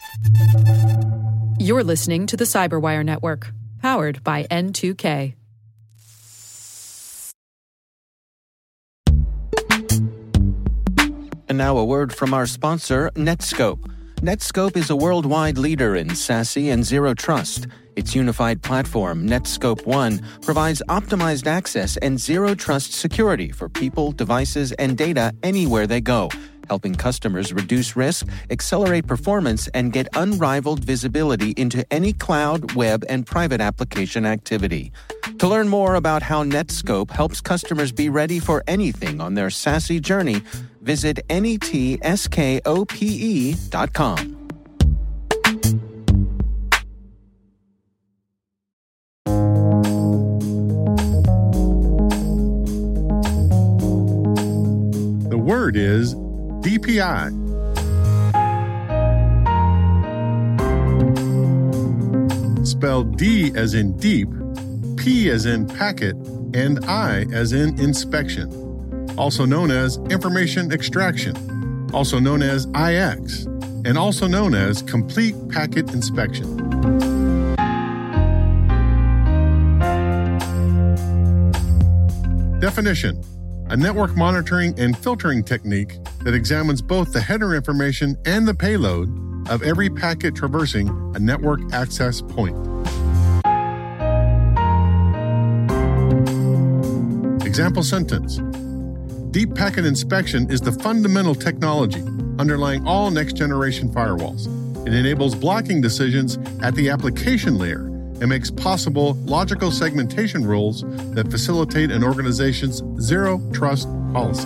You're listening to the Cyberwire Network, powered by N2K. And now a word from our sponsor, Netskope. Netskope is a worldwide leader in SASE and Zero Trust. Its unified platform, Netskope One, provides optimized access and Zero Trust security for people, devices, and data anywhere they go, helping customers reduce risk, accelerate performance, and get unrivaled visibility into any cloud, web, and private application activity. To learn more about how Netskope helps customers be ready for anything on their SASE journey, visit netskope.com. The word is DPI. Spelled D as in deep, P as in packet, and I as in inspection. Also known as information extraction, also known as IX, and also known as complete packet inspection. Definition: a network monitoring and filtering technique that examines both the header information and the payload of every packet traversing a network access point. Example sentence: Deep packet inspection is the fundamental technology underlying all next-generation firewalls. It enables blocking decisions at the application layer and makes possible logical segmentation rules that facilitate an organization's Zero Trust policy.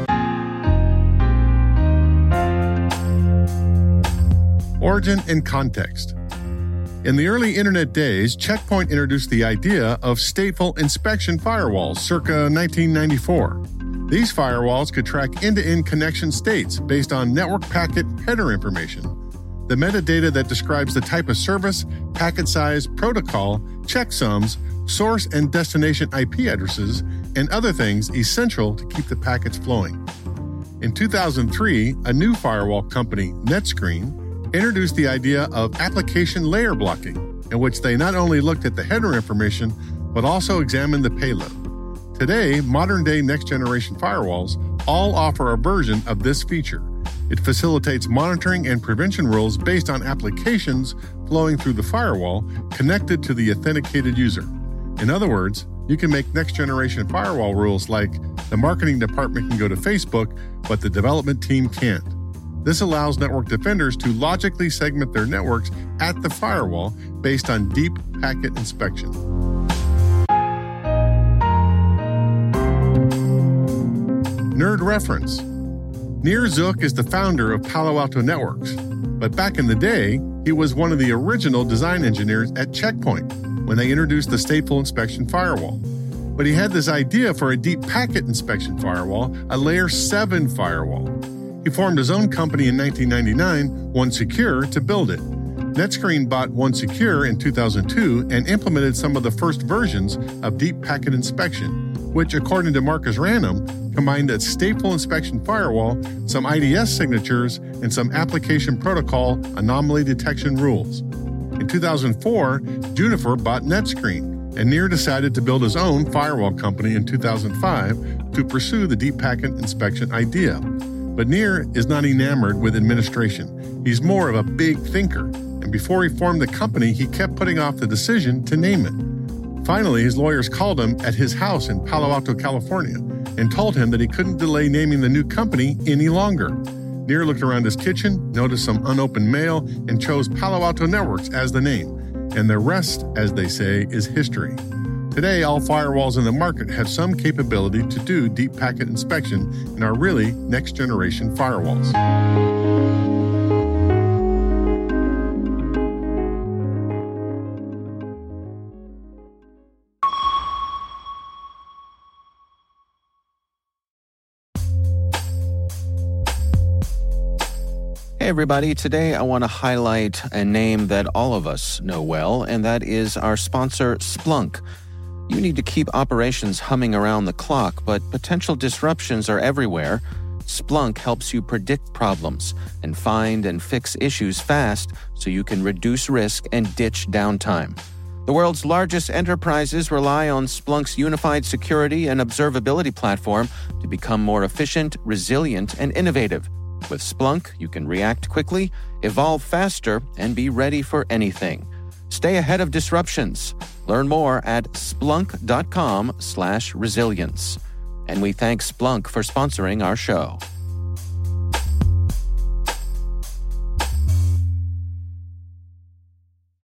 Origin and context. In the early internet days, Check Point introduced the idea of stateful inspection firewalls circa 1994. These firewalls could track end-to-end connection states based on network packet header information, the metadata that describes the type of service, packet size, protocol, checksums, source and destination IP addresses, and other things essential to keep the packets flowing. In 2003, a new firewall company, NetScreen, introduced the idea of application layer blocking, in which they not only looked at the header information, but also examined the payload. Today, modern-day next-generation firewalls all offer a version of this feature. It facilitates monitoring and prevention rules based on applications flowing through the firewall connected to the authenticated user. In other words, you can make next-generation firewall rules like the marketing department can go to Facebook, but the development team can't. This allows network defenders to logically segment their networks at the firewall based on deep packet inspection. Nerd reference. Nir Zook is the founder of Palo Alto Networks, but back in the day, he was one of the original design engineers at Check Point when they introduced the stateful inspection firewall. But he had this idea for a deep packet inspection firewall, a layer 7 firewall. He formed his own company in 1999, OneSecure, to build it. NetScreen bought OneSecure in 2002 and implemented some of the first versions of deep packet inspection, which, according to Marcus Random, combined a stateful inspection firewall, some IDS signatures, and some application protocol anomaly detection rules. In 2004, Juniper bought NetScreen, and Nir decided to build his own firewall company in 2005 to pursue the deep packet inspection idea. But Nir is not enamored with administration. He's more of a big thinker, and before he formed the company, he kept putting off the decision to name it. Finally, his lawyers called him at his house in Palo Alto, California, and told him that he couldn't delay naming the new company any longer. Nir looked around his kitchen, noticed some unopened mail, and chose Palo Alto Networks as the name. And the rest, as they say, is history. Today, all firewalls in the market have some capability to do deep packet inspection and are really next-generation firewalls. Hey everybody, today I want to highlight a name that all of us know well, and that is our sponsor, Splunk. You need to keep operations humming around the clock, but potential disruptions are everywhere. Splunk helps you predict problems and find and fix issues fast so you can reduce risk and ditch downtime. The world's largest enterprises rely on Splunk's unified security and observability platform to become more efficient, resilient, and innovative. With Splunk, you can react quickly, evolve faster, and be ready for anything. Stay ahead of disruptions. Learn more at splunk.com/resilience. And we thank Splunk for sponsoring our show.